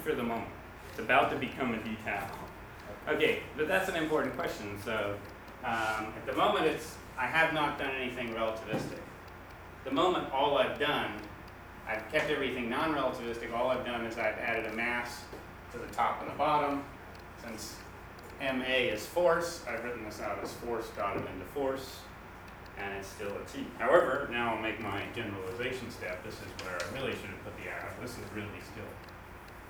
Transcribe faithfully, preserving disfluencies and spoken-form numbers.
for the moment. It's about to become a detail. Okay, but that's an important question. So um, at the moment, it's I have not done anything relativistic. The moment, all I've done, I've kept everything non-relativistic. All I've done is I've added a mass to the top and the bottom. Since M A is force, I've written this out as force dotted into force, and it's still a T. However, now I'll make my generalization step. This is where I really should have put the arrow. This is really still